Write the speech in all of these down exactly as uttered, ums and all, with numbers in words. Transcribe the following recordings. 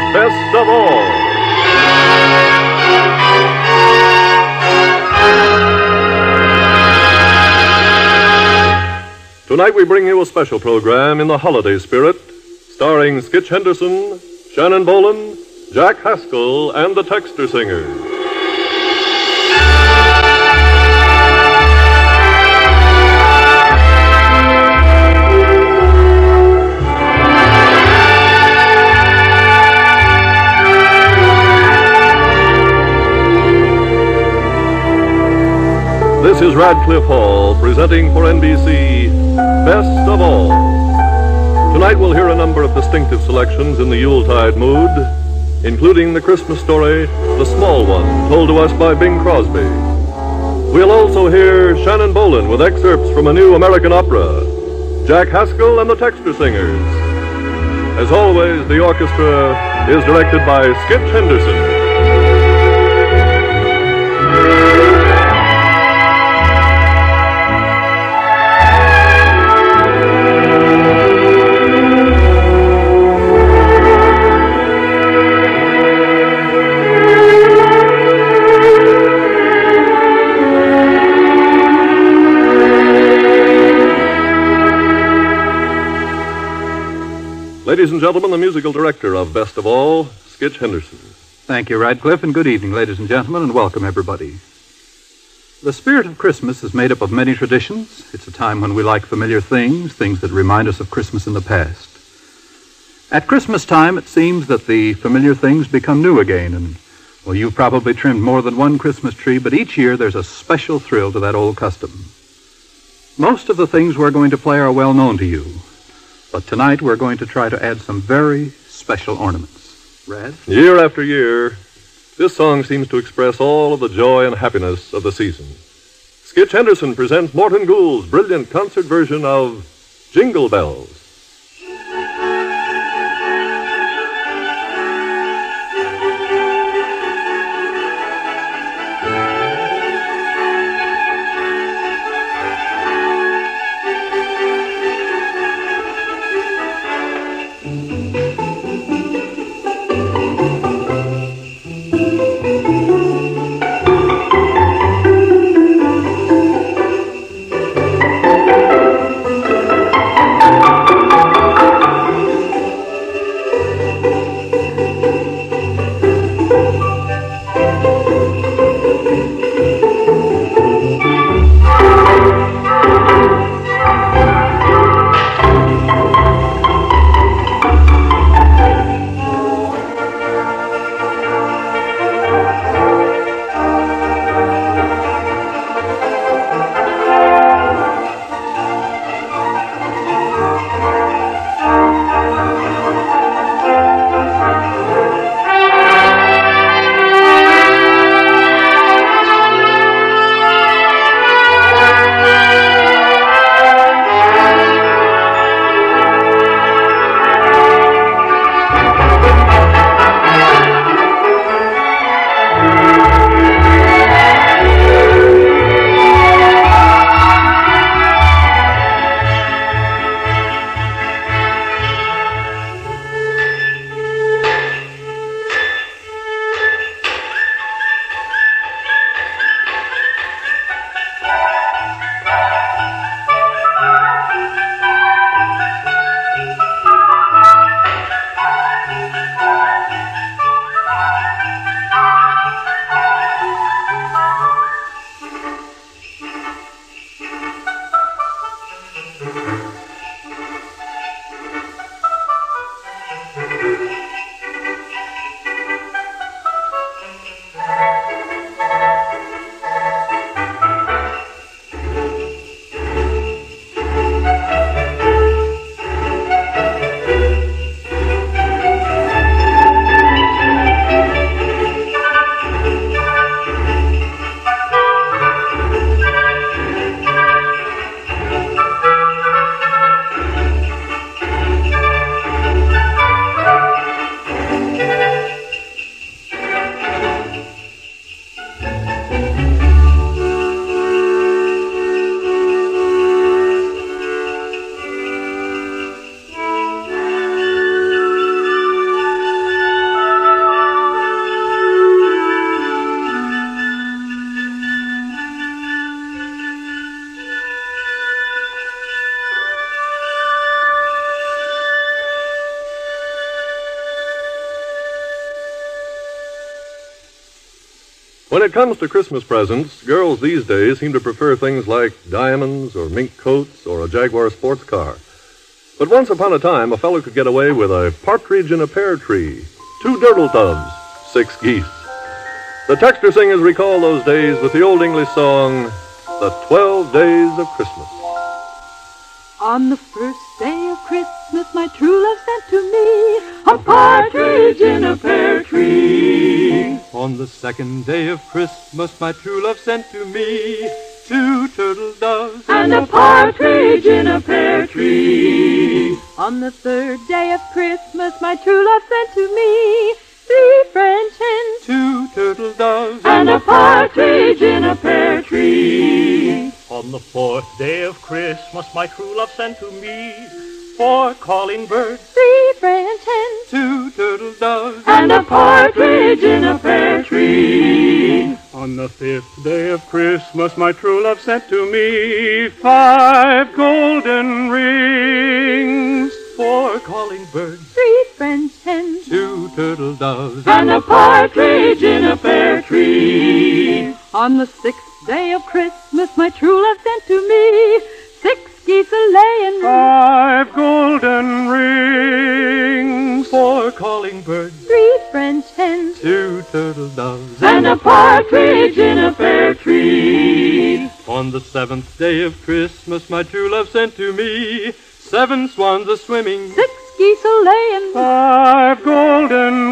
Best of All. Tonight we bring you a special program in the holiday spirit, starring Skitch Henderson, Shannon Bolan, Jack Haskell, and the Texter Singers. This is Radcliffe Hall presenting for N B C Best of All. Tonight we'll hear a number of distinctive selections in the Yuletide mood, including the Christmas story, The Small One, told to us by Bing Crosby. We'll also hear Shannon Bolan with excerpts from a new American opera, Jack Haskell and the Texter Singers. As always, the orchestra is directed by Skitch Henderson. Ladies and gentlemen, the musical director of Best of All, Skitch Henderson. Thank you, Radcliffe, and good evening, ladies and gentlemen, and welcome, everybody. The spirit of Christmas is made up of many traditions. It's a time when we like familiar things, things that remind us of Christmas in the past. At Christmas time, it seems that the familiar things become new again, and, well, you've probably trimmed more than one Christmas tree, but each year there's a special thrill to that old custom. Most of the things we're going to play are well known to you. But tonight we're going to try to add some very special ornaments. Rad? Year after year, this song seems to express all of the joy and happiness of the season. Skitch Henderson presents Morton Gould's brilliant concert version of Jingle Bells. When it comes to Christmas presents, girls these days seem to prefer things like diamonds or mink coats or a Jaguar sports car. But once upon a time, a fellow could get away with a partridge in a pear tree, two turtle doves, six geese. The texter singers recall those days with the old English song, The Twelve Days of Christmas. On the first day of Christmas, my true love sent to me a partridge in a pear tree. On the second day of Christmas, my true love sent to me two turtle doves and a partridge in a pear tree. On the third day of Christmas, my true love sent to me three French hens, two turtle doves and a partridge in a pear tree. On the fourth day of Christmas, my true love sent to me four calling birds, three French hens, two turtle doves and a partridge in a pear tree. On the fifth day of Christmas, my true love sent to me five golden rings, four calling birds, three French hens, two turtle doves and a partridge in a pear tree. On the sixth day of Christmas, my true love sent to me six geese a-laying, five golden rings, four calling birds, three French hens, two turtle doves and a partridge in a pear tree. On the seventh day of Christmas, my true love sent to me seven swans a-swimming, six geese a-laying, five golden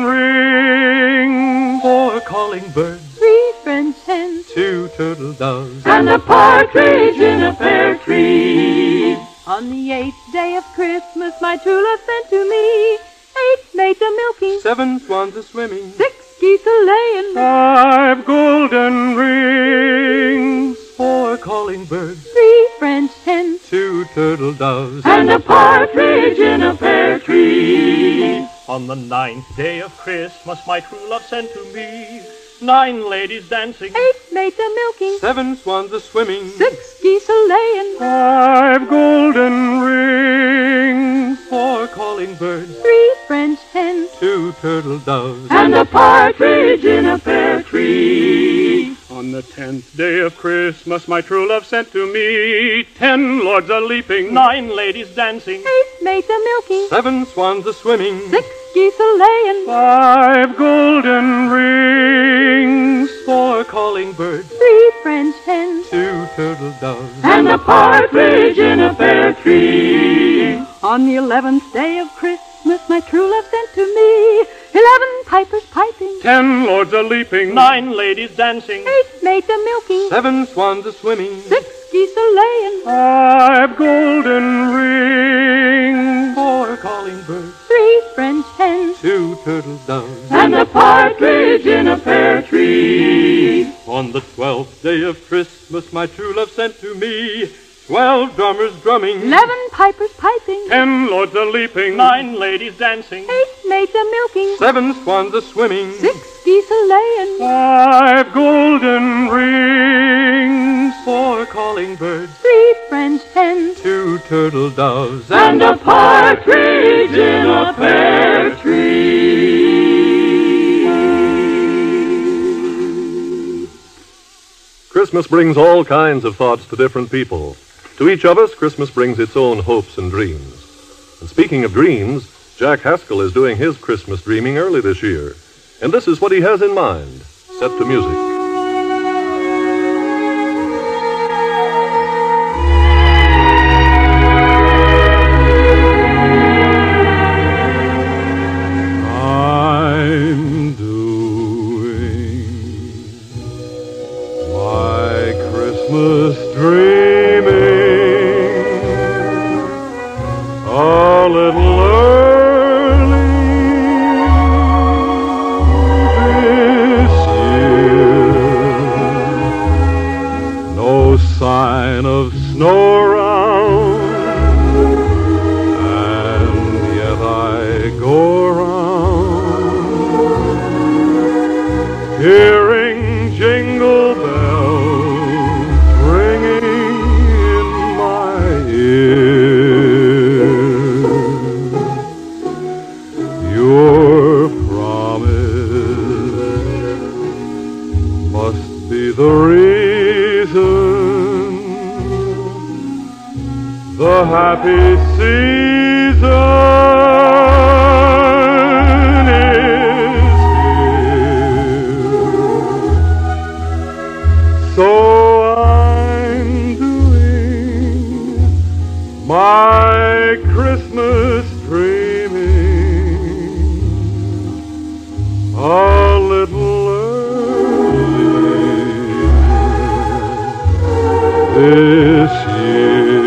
rings, four calling birds, three French hens, two turtle doves and a partridge in a pear tree. On the eighth day of Christmas, my true love sent to me eight maids a-milking, seven swans a-swimming, six geese a-laying, five golden rings, four calling birds, three French hens, two turtle doves and a partridge in a pear tree. On the ninth day of Christmas, my true love sent to me nine ladies dancing, eight maids a-milking, seven swans a-swimming, six geese a-laying, five golden rings, four calling birds, three French hens, two turtle doves and a partridge in a pear tree. On the tenth day of Christmas, my true love sent to me ten lords a-leaping, nine ladies dancing, eight maids a-milking, seven swans a-swimming, six geese a-laying, five golden rings, four calling birds, three French hens, two turtle doves and a partridge in a pear tree. On the eleventh day of Christmas, my true love sent to me eleven pipers piping, ten lords a-leaping, nine ladies dancing, eight maids a-milking, seven swans a-swimming, six geese a-laying, five golden rings, four calling birds, three French hens, two turtle doves and a partridge in a pear tree. On the twelfth day of Christmas, my true love sent to me twelve drummers drumming, eleven pipers piping, ten lords a-leaping, nine ladies dancing, eight maids a-milking, seven swans a-swimming, six geese a-laying, five golden rings, four calling birds, three French hens, two turtle doves And a partridge in a pear tree. Christmas brings all kinds of thoughts to different people. To each of us, Christmas brings its own hopes and dreams. And speaking of dreams, Jack Haskell is doing his Christmas dreaming early this year. And this is what he has in mind, set to music. I'm doing my Christmas dreaming a little early this year. No sign of snow around, and yet I go around hearing jingle bells ringing in my ear. Your promise must the happy season is here. So I'm doing my Christmas dreaming a little early this year.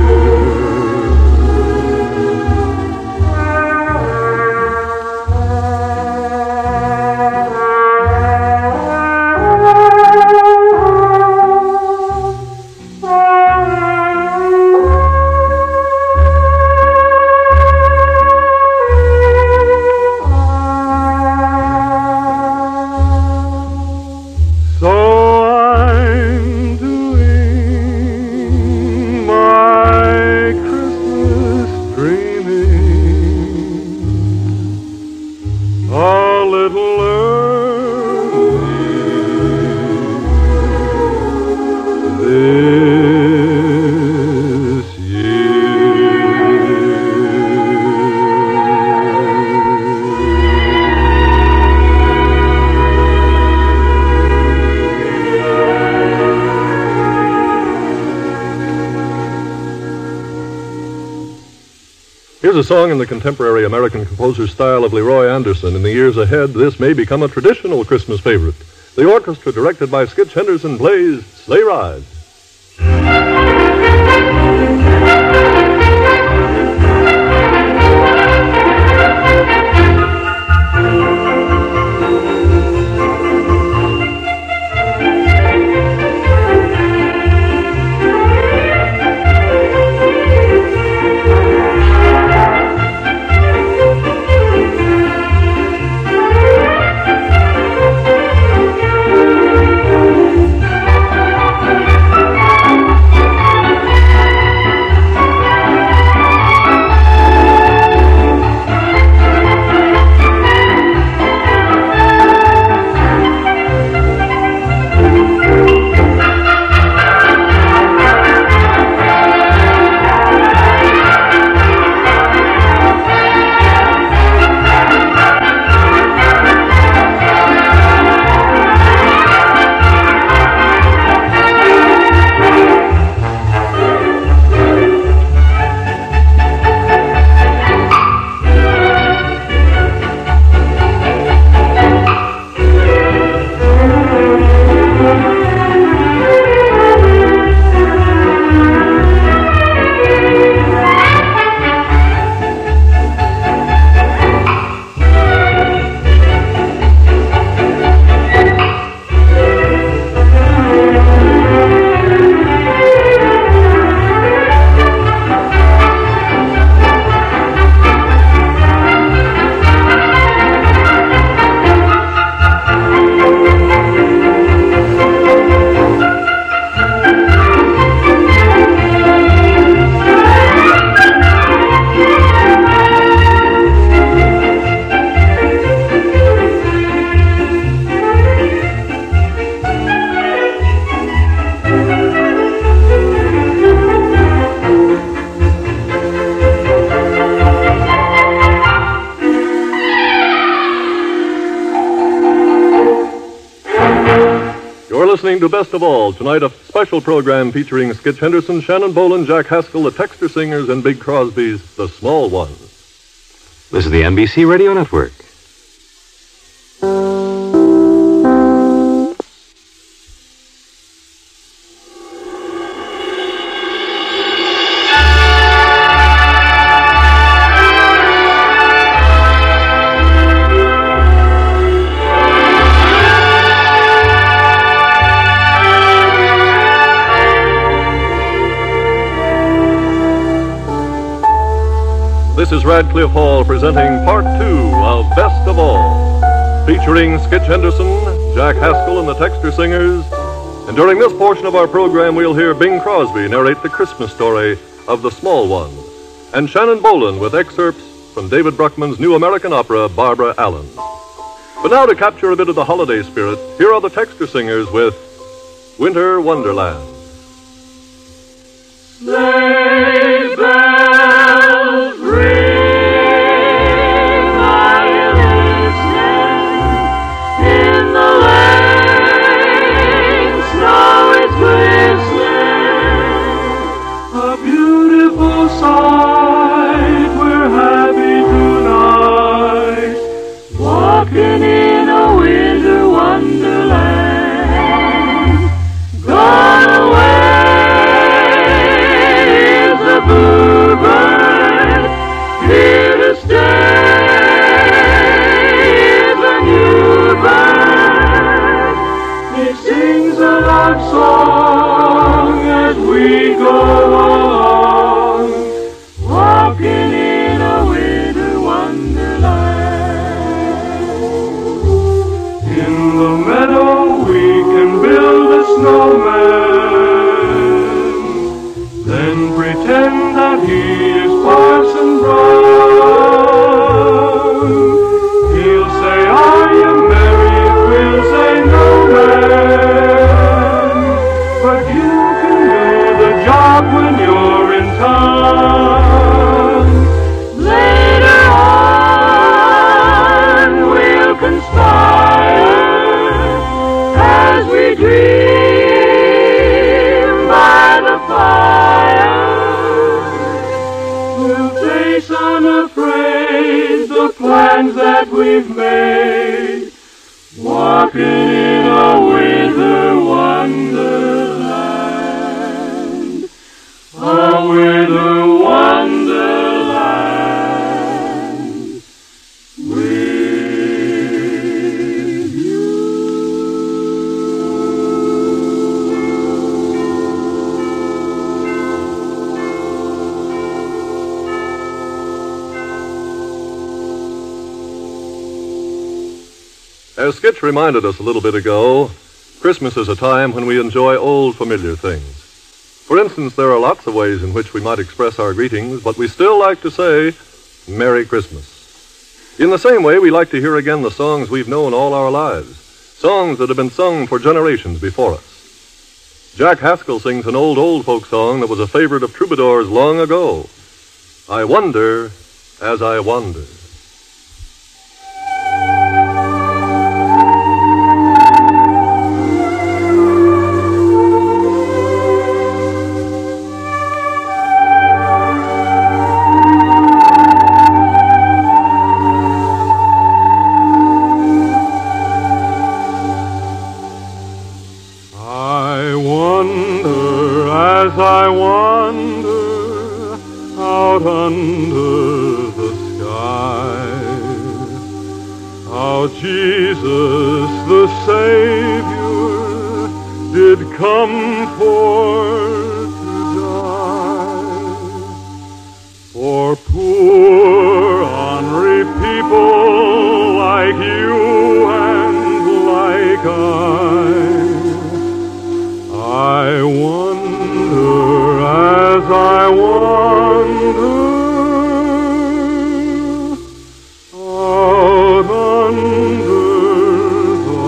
Here's a song in the contemporary American composer style of Leroy Anderson. In the years ahead, this may become a traditional Christmas favorite. The orchestra, directed by Skitch Henderson, plays Sleigh Ride. Listening to Best of All. Tonight, a special program featuring Skitch Henderson, Shannon Boland, Jack Haskell, the Texter Singers, and Big Crosby's The Small Ones. This is the N B C Radio Network. This is Radcliffe Hall presenting Part Two of Best of All, featuring Skitch Henderson, Jack Haskell, and the Texter Singers. And during this portion of our program, we'll hear Bing Crosby narrate the Christmas story of The Small One, and Shannon Boland with excerpts from David Bruckman's new American opera, Barbara Allen. But now, to capture a bit of the holiday spirit, here are the Texter Singers with Winter Wonderland. Sleigh we go along, walking in a winter wonderland. In the meadow we can build a snowman, then pretend that he is Parson Brown. He'll say, are you merry? We'll say, no, man. But you can do the job when you're in town. Later on, we'll conspire as we dream by the fire. We'll face unafraid the plans that we've made, walking in a winter wonderland, a winter wonderland with you. As Skitch reminded us a little bit ago, Christmas is a time when we enjoy old familiar things. For instance, there are lots of ways in which we might express our greetings, but we still like to say, Merry Christmas. In the same way, we like to hear again the songs we've known all our lives, songs that have been sung for generations before us. Jack Haskell sings an old, old folk song that was a favorite of troubadours long ago. I wonder as I wander. As I wander out under the sky, how Jesus the Savior did come for to die, for poor, ornery people like you and like I. I wonder as I wander out under the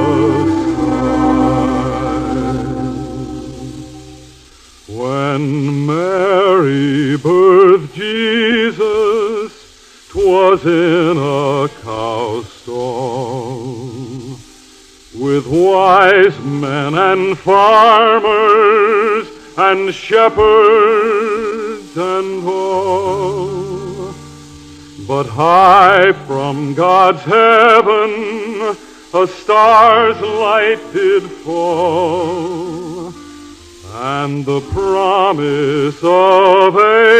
sky. When Mary birthed Jesus, 'twas in a cow stall, with wise men and farmers and shepherds and all. But high from God's heaven a star's light did fall, and the promise of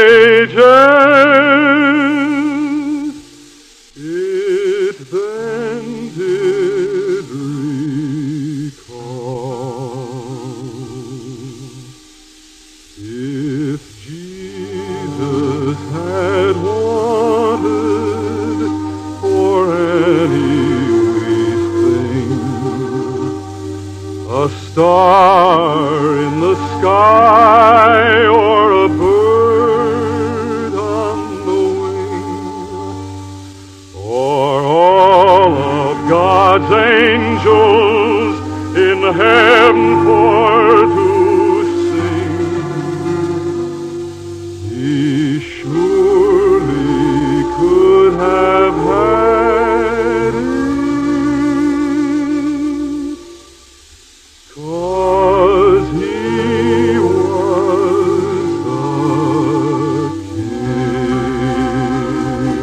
ages, it then did if Jesus had wanted for any wee thing, a star in the sky or a bird on the wing, or all of God's angels in heaven for to he surely could have had it, 'cause he was the King.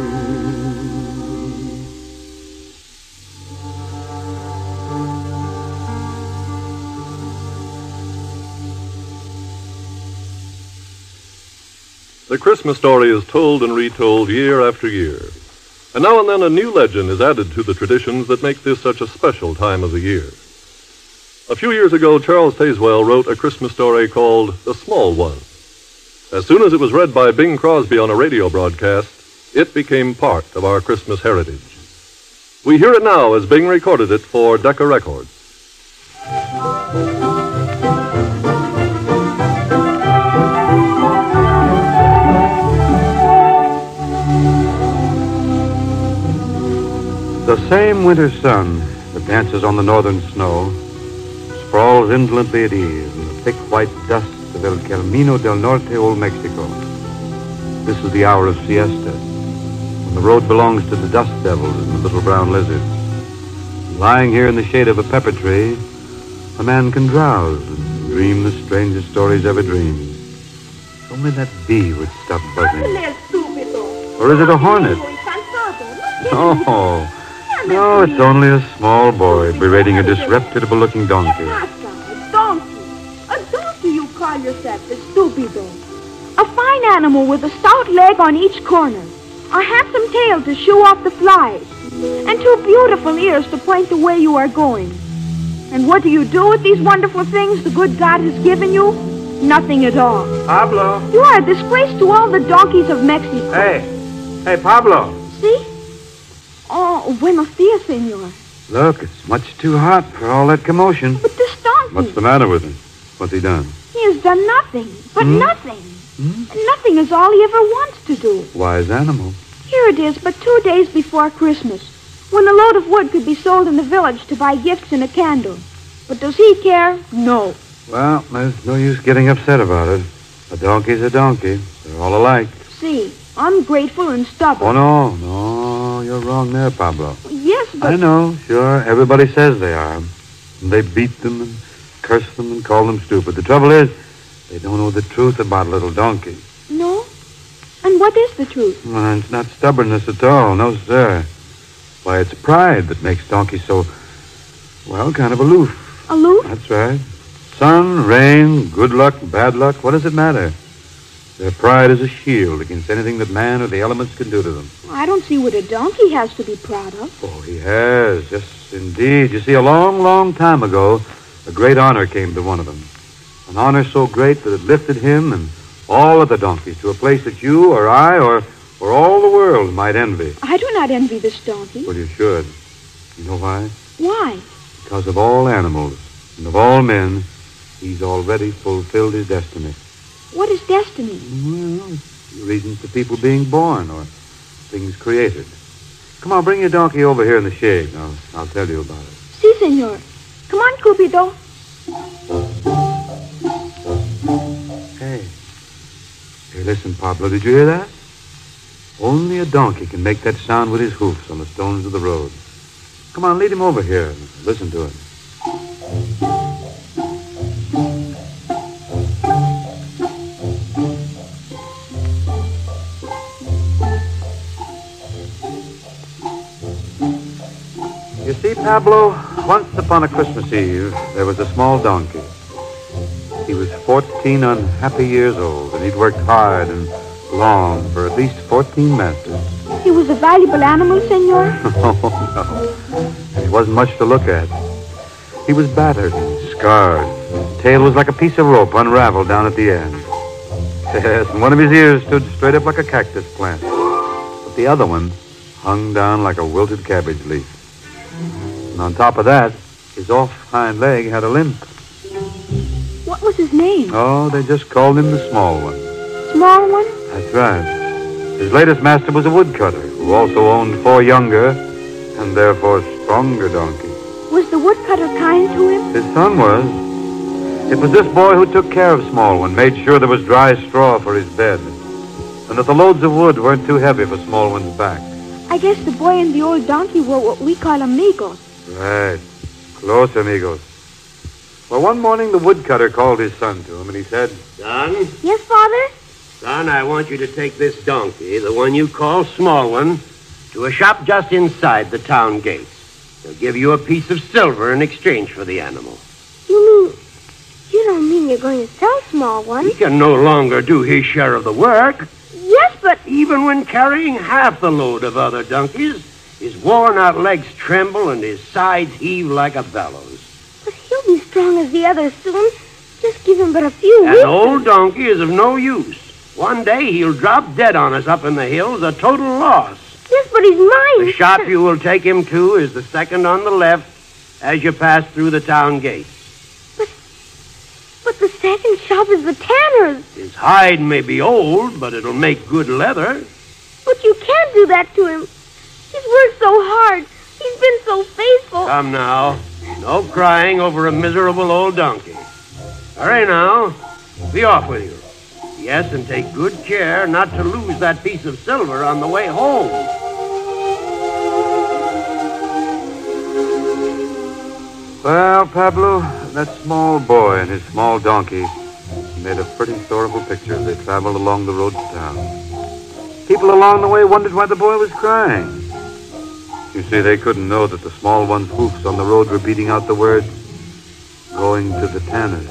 The Christmas story is told and retold year after year. And now and then a new legend is added to the traditions that make this such a special time of the year. A few years ago, Charles Tazewell wrote a Christmas story called The Small One. As soon as it was read by Bing Crosby on a radio broadcast, it became part of our Christmas heritage. We hear it now as Bing recorded it for Decca Records. The same winter sun that dances on the northern snow sprawls indolently at ease in the thick white dust of El Camino del Norte, Old Mexico. This is the hour of siesta, when the road belongs to the dust devils and the little brown lizards. Lying here in the shade of a pepper tree, a man can drowse and dream the strangest stories ever dreamed. If only that bee would stop buzzing. Or is it a hornet? Oh, no, it's only a small boy berating a disreputable-looking donkey. A donkey. A donkey you call yourself, the stupido. A fine animal with a stout leg on each corner, a handsome tail to shoo off the flies, and two beautiful ears to point the way you are going. And what do you do with these wonderful things the good God has given you? Nothing at all. Pablo. You are a disgrace to all the donkeys of Mexico. Hey. Hey, Pablo. See? Oh, buenos dias, senor. Look, it's much too hot for all that commotion. But this donkey... What's the matter with him? What's he done? He has done nothing, but Hmm? nothing. Hmm? Nothing is all he ever wants to do. Wise animal. Here it is, but two days before Christmas, when a load of wood could be sold in the village to buy gifts and a candle. But does he care? No. Well, there's no use getting upset about it. A donkey's a donkey. They're all alike. See, ungrateful and stubborn. Oh, no, no, you're wrong there, Pablo. Yes, but... I know, sure, everybody says they are. And they beat them and curse them and call them stupid. The trouble is, they don't know the truth about a little donkey. No? And what is the truth? Well, it's not stubbornness at all, no, sir. Why, it's pride that makes donkeys so, well, kind of aloof. Aloof? That's right. Sun, rain, good luck, bad luck, what does it matter? Their pride is a shield against anything that man or the elements can do to them. I don't see what a donkey has to be proud of. Oh, he has. Yes, indeed. You see, a long, long time ago, a great honor came to one of them. An honor so great that it lifted him and all other donkeys to a place that you or I or, or all the world might envy. I do not envy this donkey. Well, you should. You know why? Why? Because of all animals and of all men, he's already fulfilled his destiny. What is destiny? Well, it's the reason for people being born or things created. Come on, bring your donkey over here in the shade. I'll, I'll tell you about it. Si, senor. Come on, Cupido. Hey. Hey, listen, Pablo, did you hear that? Only a donkey can make that sound with his hoofs on the stones of the road. Come on, lead him over here and listen to it. You see, Pablo, once upon a Christmas Eve, there was a small donkey. He was fourteen unhappy years old, and he'd worked hard and long for at least fourteen masters. He was a valuable animal, senor? Oh, no. He wasn't much to look at. He was battered and scarred. His tail was like a piece of rope unraveled down at the end. Yes, and one of his ears stood straight up like a cactus plant. But the other one hung down like a wilted cabbage leaf. And on top of that, his off hind leg had a limp. What was his name? Oh, they just called him the small one. Small one? That's right. His latest master was a woodcutter who also owned four younger and therefore stronger donkeys. Was the woodcutter kind to him? His son was. It was this boy who took care of Small One, made sure there was dry straw for his bed, and that the loads of wood weren't too heavy for Small One's back. I guess the boy and the old donkey were what we call amigos. Right. Close amigos. Well, one morning the woodcutter called his son to him, and he said, Son? Yes, Father? Son, I want you to take this donkey, the one you call Small One, to a shop just inside the town gates. They'll give you a piece of silver in exchange for the animal. You mean... You don't mean you're going to sell Small One? He can no longer do his share of the work. Yes, but... Even when carrying half the load of other donkeys, his worn-out legs tremble and his sides heave like a bellows. But he'll be strong as the others soon. Just give him but a few An weeks. old donkey is of no use. One day he'll drop dead on us up in the hills, a total loss. Yes, but he's mine. The shop you will take him to is the second on the left as you pass through the town gate. But the second shop is the tanner's. His hide may be old, but it'll make good leather. But you can't do that to him. He's worked so hard. He's been so faithful. Come now. No crying over a miserable old donkey. Hurry now. Be off with you. Yes, and take good care not to lose that piece of silver on the way home. Well, Pablo, that small boy and his small donkey made a pretty sorrowful picture as they traveled along the road to town. People along the way wondered why the boy was crying. You see, they couldn't know that the small one's hoofs on the road were beating out the words, going to the tanner's.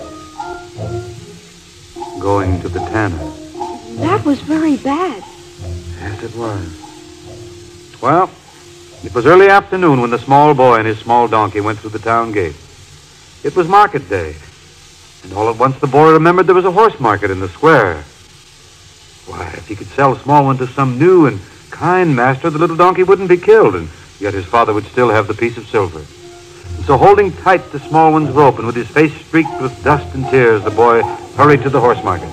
Going to the tanner's. That was very bad. Yes, it was. Well, it was early afternoon when the small boy and his small donkey went through the town gate. It was market day, and all at once the boy remembered there was a horse market in the square. Why, if he could sell Small One to some new and kind master, the little donkey wouldn't be killed, and yet his father would still have the piece of silver. And so holding tight to Small One's rope and with his face streaked with dust and tears, the boy hurried to the horse market.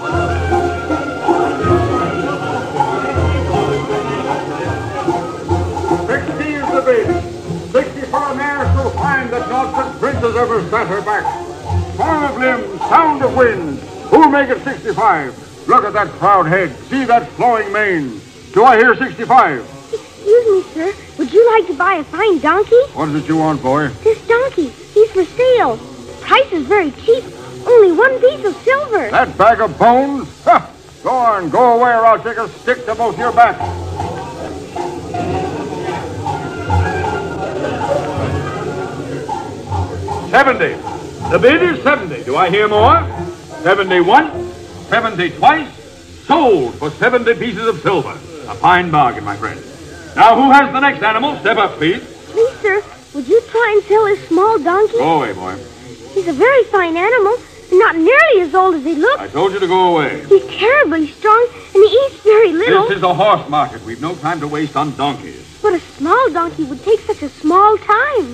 Sixty is the bid. Sixty for a mare so fine that not such princes ever sat her back. Form of limb, sound of wind. Who'll make it sixty-five? Look at that proud head. See that flowing mane. Do I hear sixty-five? Excuse me, sir. Would you like to buy a fine donkey? What is it you want, boy? This donkey. He's for sale. Price is very cheap. Only one piece of silver. That bag of bones? Ha! Go on, go away, or I'll take a stick to both your backs. Seventy. The bid is seventy. Do I hear more? Seventy-one. Seventy twice. Sold for seventy pieces of silver. A fine bargain, my friend. Now, who has the next animal? Step up, please. Please, sir, would you try and sell his small donkey? Go away, boy. He's a very fine animal, and not nearly as old as he looks. I told you to go away. He's terribly strong, and he eats very little. This is a horse market. We've no time to waste on donkeys. But a small donkey would take such a small time.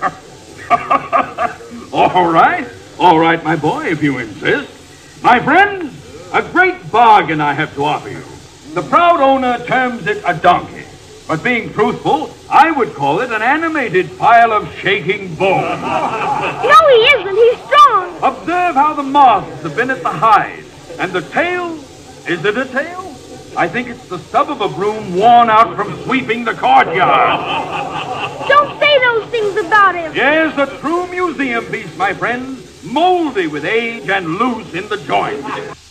All right. All right, my boy, if you insist. My friends, a great bargain I have to offer you. The proud owner terms it a donkey. But being truthful, I would call it an animated pile of shaking bones. No, he isn't. He's strong. Observe how the moths have been at the hide. And the tail, is it a tail? I think it's the stub of a broom worn out from sweeping the courtyard. Don't say those things about him. Yes, a true museum piece, my friends. Moldy with age and loose in the joints.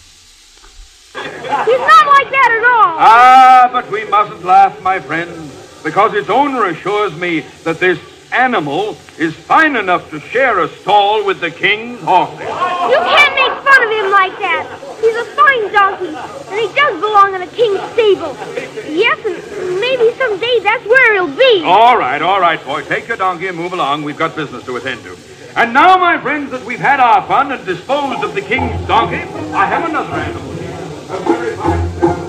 He's not like that at all. Ah, but we mustn't laugh, my friends, because its owner assures me that this animal is fine enough to share a stall with the king's horses. You can't make fun of him like that. He's a fine donkey, and he does belong in a king's stable. Yes, and maybe someday that's where he'll be. All right, all right, boy. Take your donkey and move along. We've got business to attend to. And now, my friends, that we've had our fun and disposed of the king's donkey, I have another animal here. A very fine...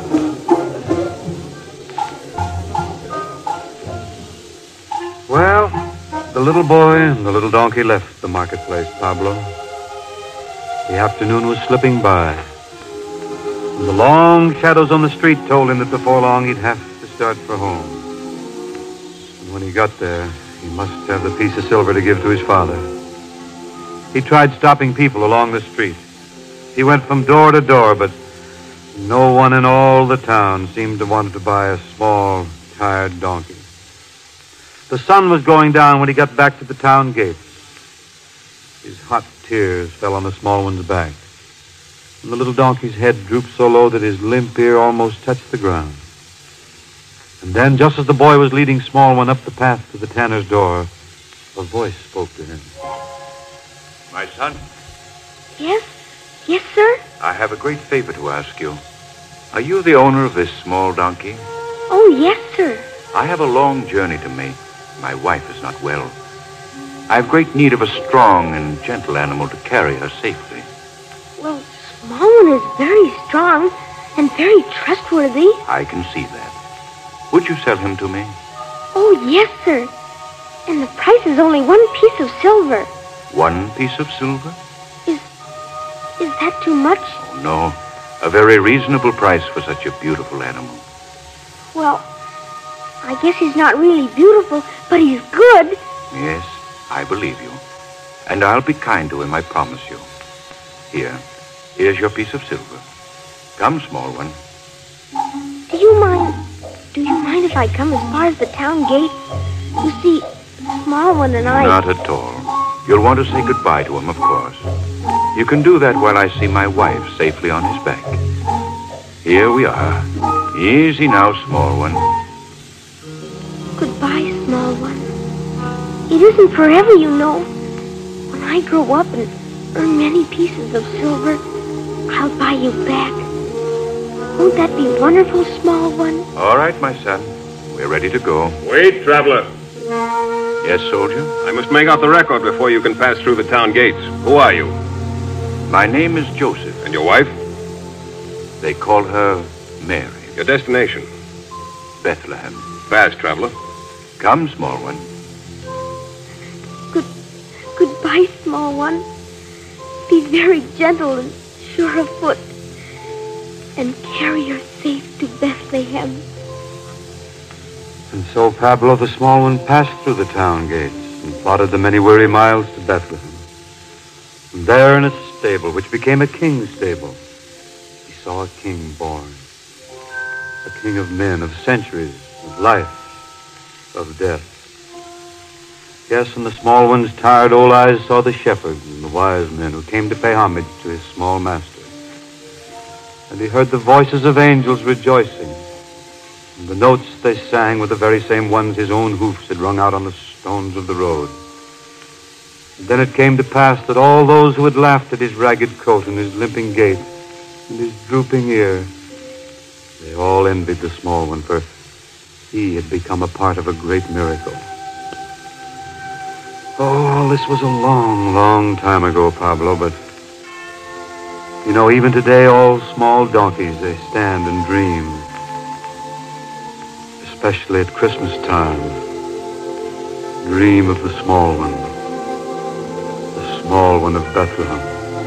Well, the little boy and the little donkey left the marketplace, Pablo. The afternoon was slipping by. And the long shadows on the street told him that before long he'd have to start for home. And when he got there, he must have the piece of silver to give to his father. He tried stopping people along the street. He went from door to door, but no one in all the town seemed to want to buy a small, tired donkey. The sun was going down when he got back to the town gates. His hot tears fell on the small one's back. And the little donkey's head drooped so low that his limp ear almost touched the ground. And then, just as the boy was leading Small One up the path to the tanner's door, a voice spoke to him. My son? Yes? Yes, sir? I have a great favor to ask you. Are you the owner of this small donkey? Oh, yes, sir. I have a long journey to make. My wife is not well. I have great need of a strong and gentle animal to carry her safely. Well, Small One is very strong and very trustworthy. I can see that. Would you sell him to me? Oh, yes, sir. And the price is only one piece of silver. One piece of silver? Is that too much? Oh, no. A very reasonable price for such a beautiful animal. Well, I guess he's not really beautiful, but he's good. Yes, I believe you. And I'll be kind to him, I promise you. Here. Here's your piece of silver. Come, Small One. Do you mind... Do you mind if I come as far as the town gate? You see, Small One and I... Not at all. You'll want to say goodbye to him, of course. You can do that while I see my wife safely on his back. Here we are. Easy now, Small One. Goodbye, Small One. It isn't forever, you know. When I grow up and earn many pieces of silver, I'll buy you back. Won't that be wonderful, Small One? All right, my son. We're ready to go. Wait, traveler. Yes, soldier? I must make out the record before you can pass through the town gates. Who are you? My name is Joseph. And your wife? They call her Mary. Your destination? Bethlehem. Fast, traveler. Come, Small One. Good, goodbye, Small One. Be very gentle and sure of foot. And carry her safe to Bethlehem. And so Pablo the Small One passed through the town gates and plodded the many weary miles to Bethlehem. And there in a stable, which became a king's stable, he saw a king born. A king of men, of centuries, of life, of death. Yes, and the Small One's tired old eyes saw the shepherds and the wise men who came to pay homage to his small master. And he heard the voices of angels rejoicing. And the notes they sang were the very same ones his own hoofs had rung out on the stones of the road. And then it came to pass that all those who had laughed at his ragged coat and his limping gait and his drooping ear, they all envied the Small One, for he had become a part of a great miracle. Oh, this was a long, long time ago, Pablo, but you know, even today, all small donkeys, they stand and dream. Especially at Christmas time. Dream of the Small One. The Small One of Bethlehem.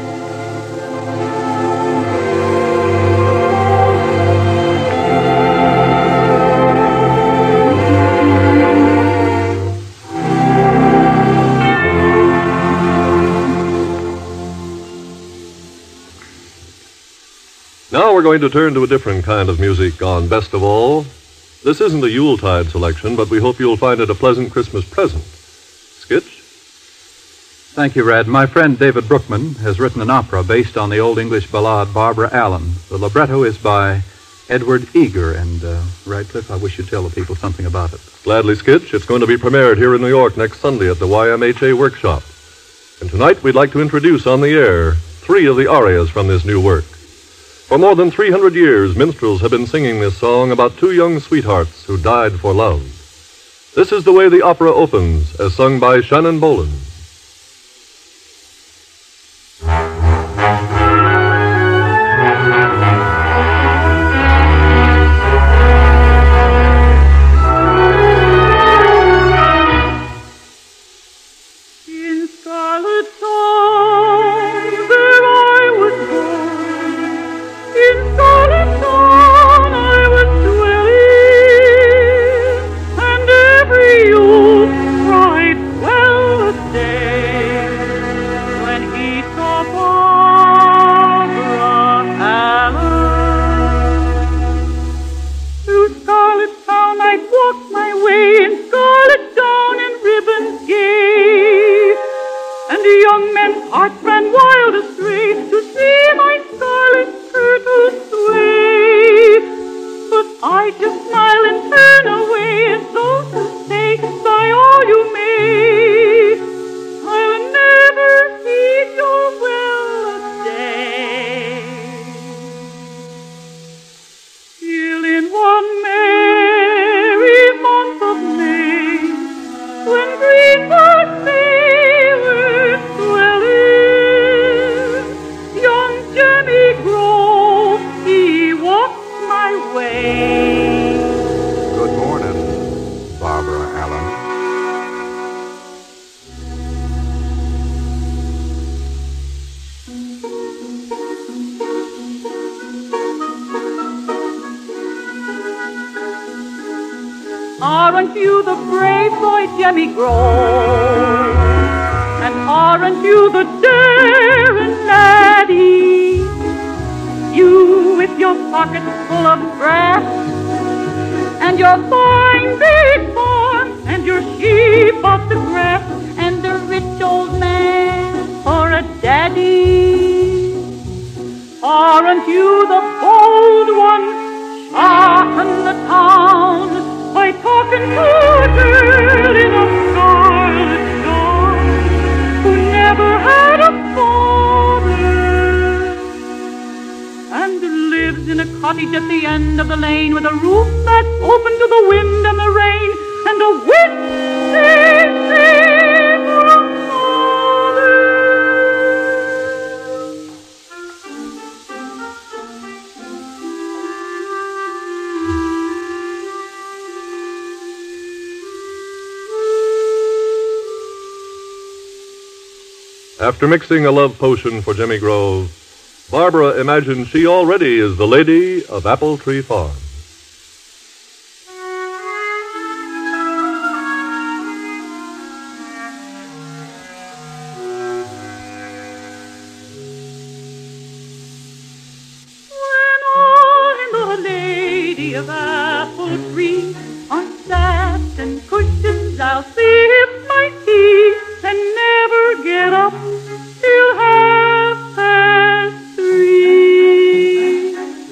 Now we're going to turn to a different kind of music on Best of All. This isn't a Yuletide selection, but we hope you'll find it a pleasant Christmas present. Skitch? Thank you, Red. My friend David Brookman has written an opera based on the Old English ballad Barbara Allen. The libretto is by Edward Eager, and uh, Radcliffe, I wish you'd tell the people something about it. Gladly, Skitch. It's going to be premiered here in New York next Sunday at the Y M H A Workshop. And tonight we'd like to introduce on the air three of the arias from this new work. For more than three hundred years, minstrels have been singing this song about two young sweethearts who died for love. This is the way the opera opens, as sung by Shannon Boland. In scarlet song, there I was born. In scarlet song I was dwelling, and every youth cried, well a day. Good morning, Barbara Allen. Aren't you the brave boy, Jemmy Grove? And aren't you the daring laddie? You with your pockets full of brass, and your fine big farm, and your sheep off the grass, and the rich old man for a daddy. Aren't you the bold one, shocking the town by talking to a girl in a scarlet gown who never had a father and lives in a cottage at the end of the lane with a roof that's open to the wind and the rain and a windy After mixing a love potion for Jemmy Grove, Barbara imagines she already is the lady of Apple Tree Farm. When I'm the lady of Apple Tree, on satin cushions I'll sip my tea and never get up till half past three.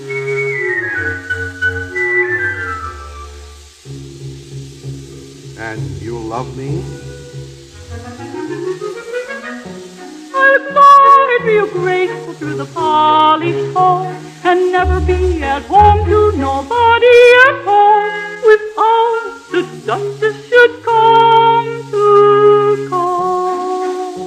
And you love me? I'll glide real graceful through the polished hall and never be at home to nobody at all without the Duchess should come to call.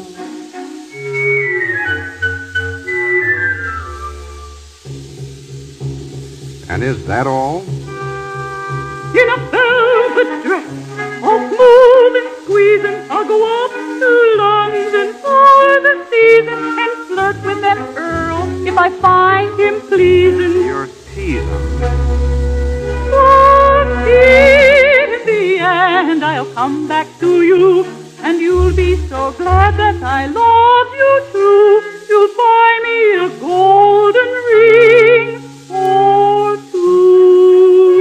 And is that all? In a velvet dress, all smooth and squeezing, I'll go up to London for the season and flirt with that Earl if I find him pleasing. You're teasing. But in the end, I'll come back to you, and you'll be so glad that I love you too. You'll buy me a golden ring or two.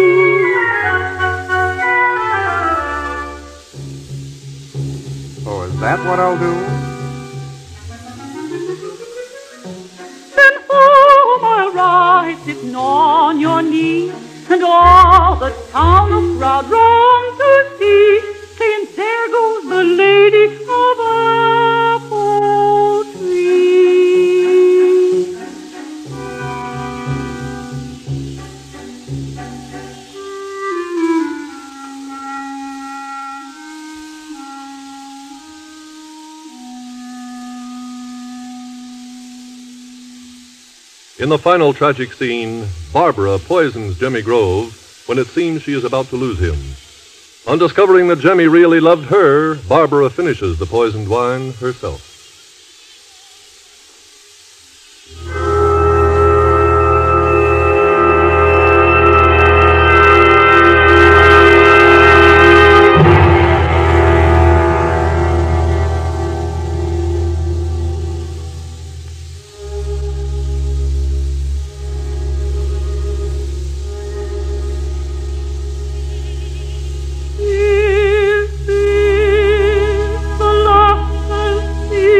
Oh, is that what I'll do? Then home I'll ride sitting on your knee, and all the town will crowd round to see, saying, there goes the lady of Apple Tree. In the final tragic scene, Barbara poisons Jemmy Grove when it seems she is about to lose him. On discovering that Jemmy really loved her, Barbara finishes the poisoned wine herself. Is this the last I'll see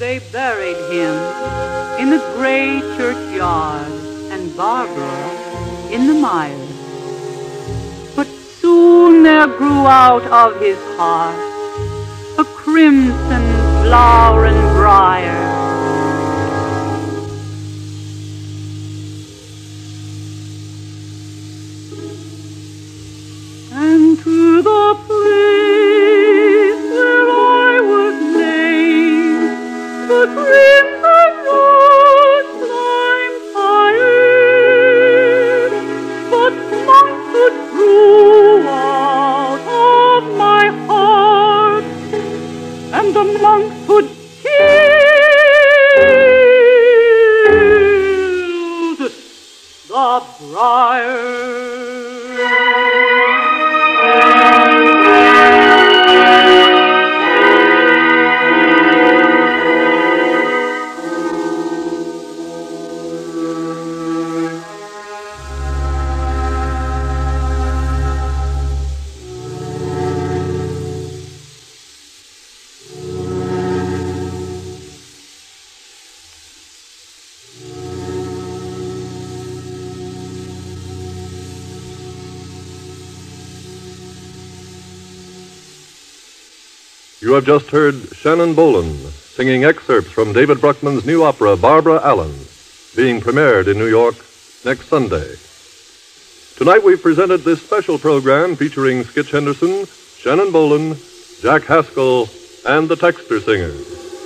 They buried him in the gray churchyard, and Barbara in the mire. But soon there grew out of his heart a crimson flowering briar. And to the place where I was laid, the crimson rose climbed higher, but monkhood grew out of my heart, and the monkhood killed the briar. You have just heard Shannon Bolan singing excerpts from David Bruckman's new opera, Barbara Allen, being premiered in New York next Sunday. Tonight we've presented this special program featuring Skitch Henderson, Shannon Bolan, Jack Haskell, and the Texter Singers.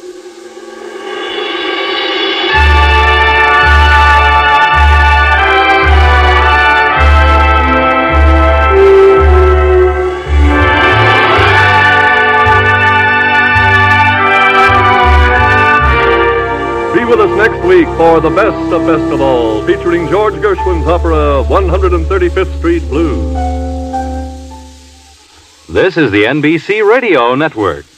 Be with us next week for the best of best of all, featuring George Gershwin's opera one hundred thirty-fifth Street Blues. This is the N B C Radio Network.